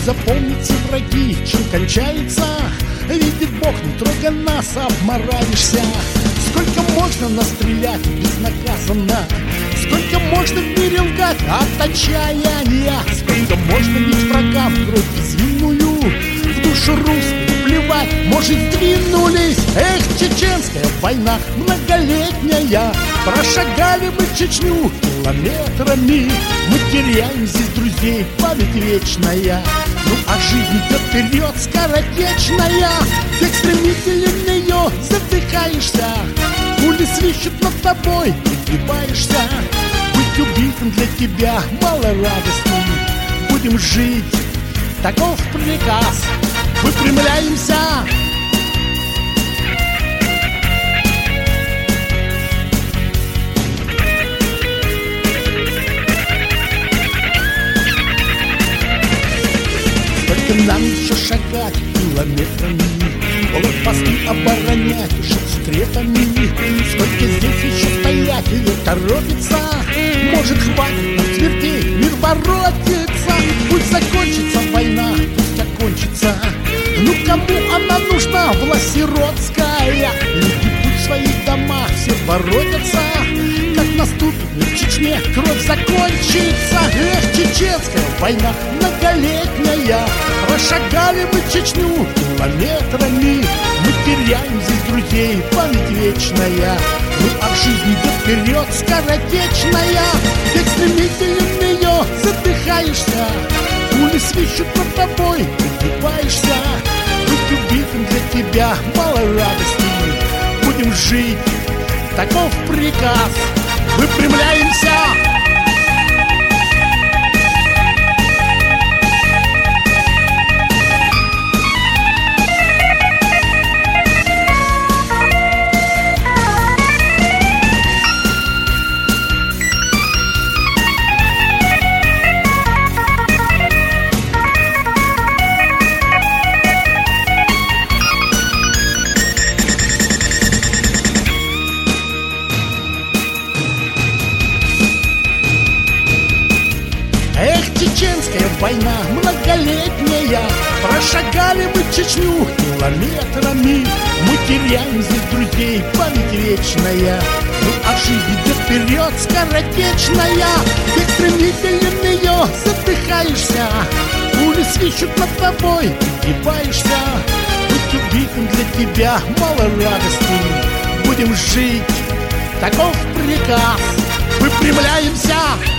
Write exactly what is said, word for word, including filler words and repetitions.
запомните, враги, чем кончается. Видит Бог, не трогай нас, обморавишься. Сколько можно настрелять безнаказанно? Сколько можно в мире лгать от отчаяния? Сколько можно бить врагам кровь безвинную? В душу русскую плевать, может, сдвинулись. Эх, чеченская война многолетняя. Прошагали мы Чечню километрами. Мы теряем здесь друзей, память вечная. Ну а жизнь идет вперед, скоротечная. Как стремителен в нее задыхаешься. Пули свищут над тобой, пригибаешься. Быть убитым для тебя мало радостным. Будем жить, таков приказ. Выпрямляемся. Сколько нам еще шагать километрами, блокпосты оборонять уже секретами. Сколько здесь еще стоять или торопиться? Может, хватит нам смертей, мир воротится. Пусть закончится война, пусть окончится. Ну кому она нужна, власть сиротская? Люди путь в своих домах, все воротятся. Как наступит мир в Чечне, кровь закончится. Эх, чеченская война многолетняя. Прошагали мы Чечню километрами. Мы теряем здесь друзей, память вечная. Ну а жизнь идет вперед, скоротечная. Как стремителен в нее задыхаешься. Пули свищут над тобой, пригибаешься. Быть убитым для тебя мало радости. Будем жить, таков приказ. Выпрямляемся. Эх, чеченская война многолетняя. Прошагали мы Чечню километрами. Мы теряем здесь друзей, память вечная. Ну а жизнь идет вперед, скоротечная. Как стремителен в нее задыхаешься. Пули свищут над тобой, пригибаешься. Быть убитым для тебя мало радости. Будем жить, таков приказ. Выпрямляемся.